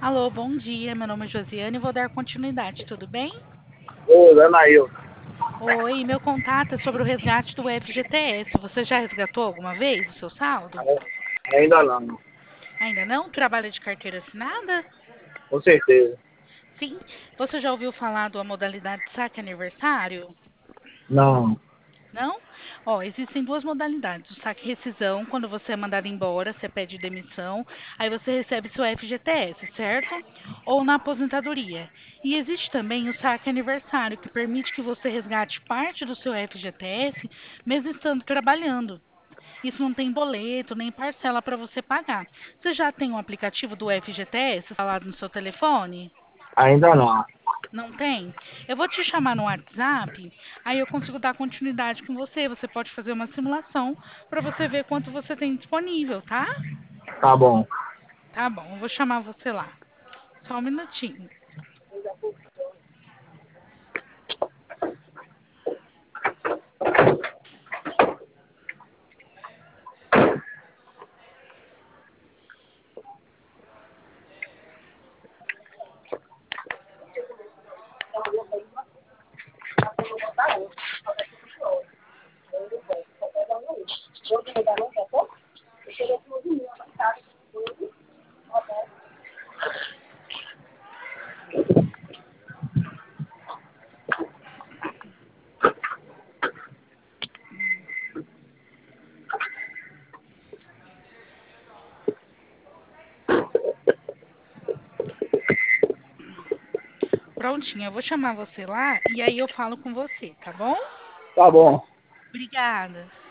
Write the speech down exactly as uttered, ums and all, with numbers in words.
Alô, bom dia. Meu nome é Josiane e vou dar continuidade, tudo bem? Ô, Danail, Oi, meu contato é sobre o resgate do F G T S. Você já resgatou alguma vez o seu saldo? ainda não, Ainda não? Trabalha de carteira assinada? com certeza. Sim. Você já ouviu falar da modalidade saque aniversário? Não, Não? Ó, existem duas modalidades. O saque rescisão, quando você é mandado embora, você pede demissão, aí você recebe seu F G T S, certo? Ou na aposentadoria. E existe também o saque aniversário, que permite que você resgate parte do seu F G T S, mesmo estando trabalhando. Isso não tem boleto, nem parcela para você pagar. Você já tem um aplicativo do F G T S instalado no seu telefone? ainda não. Não tem? Eu vou te chamar no WhatsApp, aí eu consigo dar continuidade com você. Você pode fazer uma simulação para você ver quanto você tem disponível, tá? Tá bom. Tá bom, eu vou chamar você lá. Só um minutinho. Prontinho, eu vou chamar você lá e aí eu falo com você, tá bom? Tá bom. Obrigada.